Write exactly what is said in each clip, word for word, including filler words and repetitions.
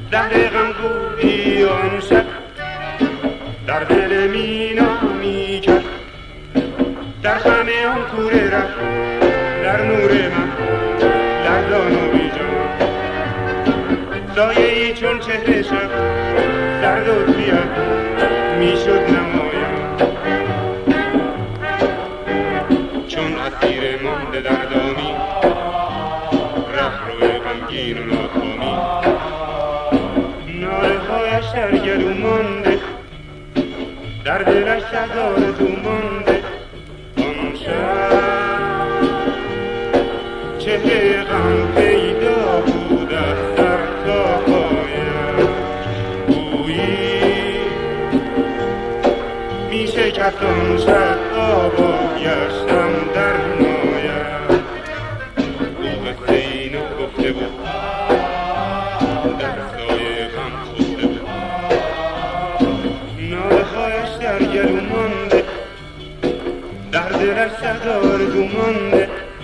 در غم گویی آن شب در دل مینا می کرد، در خم آن کوره رفت در نور من لرزان و بیجان. سایه ای چون چهره شب زرد و سیاه می شد نمایان، چون اسیر مانده در دامی رفت روی غمگین و ناکامی. ناله هایش در گلو مانده، در دلش صد آرزو مانده. آن شب چهره غم پیدا بود از سر تا پایش، گویی می شکست آن شب آوا گشتم در نایش. او قصه اینو گفته بود در سایه غم خفته بود، ناله هایش در گلو مانده، در دلش صد آرزو مانده.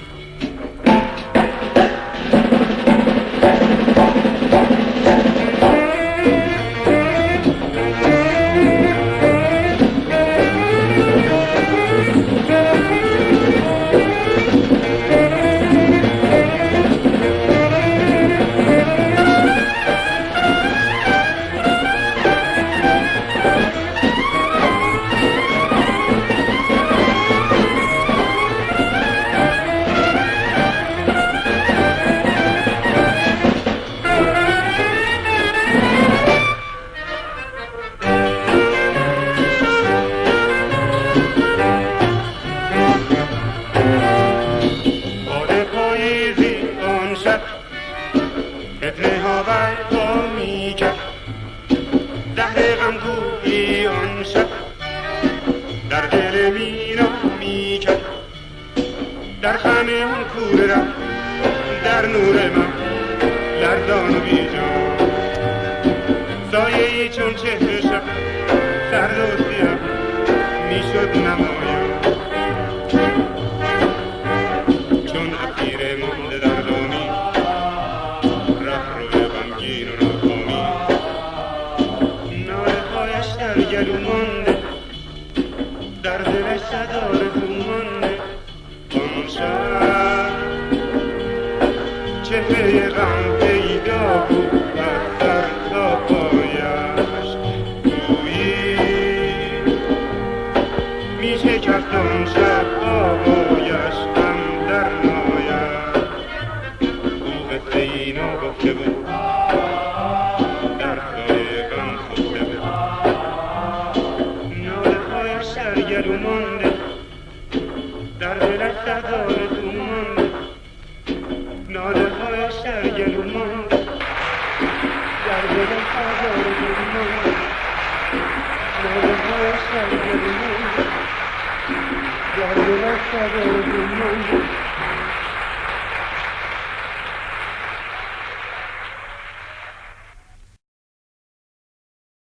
فتنه ها برپا می کرد، زهر غم گویی آن شب در دل مینا می کرد، در خم آن کوره رفت در نور من لرزان و بیجان. سایه ای چون چهره شب سرد و سیاه می شد نمایان، چون اسیر مانده در دامی در گلو مانده، در دلش صد آرزو مانده. آن شب چهره غم پیدا بود از سر تا پایش، گویی می شکست آن شب آوایش غم در نایش. او قصه اینو گفته بود در سایه غم خفته بود، در گلو مانده، در دلش صد آرزو مانده. ناله هایش در گلو مانده، در دلش صد آرزو مانده. ناله هایش در گلو مانده، در دلش صد آرزو مانده.